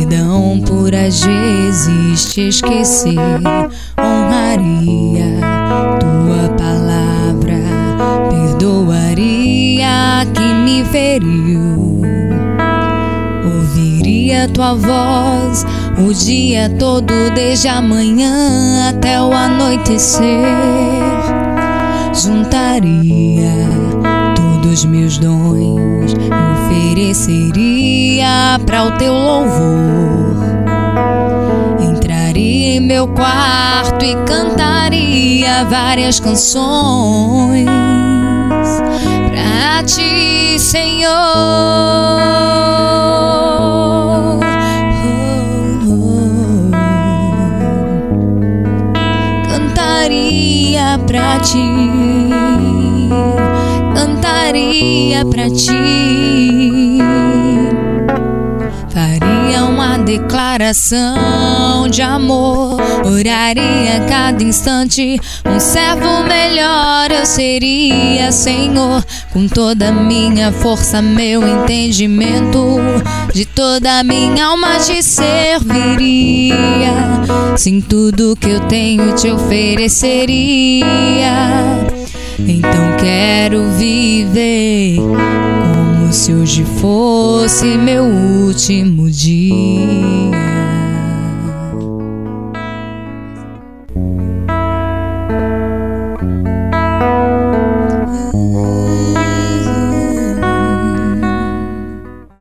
perdão por às vezes te esquecer. Honraria tua palavra, perdoaria quem me feriu. Ouviria tua voz o dia todo, desde a manhã até o anoitecer. Juntaria todos meus dons e ofereceria para o teu louvor. Entraria em meu quarto e cantaria várias canções pra ti, Senhor. Cantaria pra ti, cantaria pra ti. Faria uma declaração de amor, oraria a cada instante. Um servo melhor eu seria, Senhor. Com toda a minha força, meu entendimento, de toda a minha alma te serviria. Sim, tudo que eu tenho te ofereceria. Então quero viver como se hoje fosse meu último dia.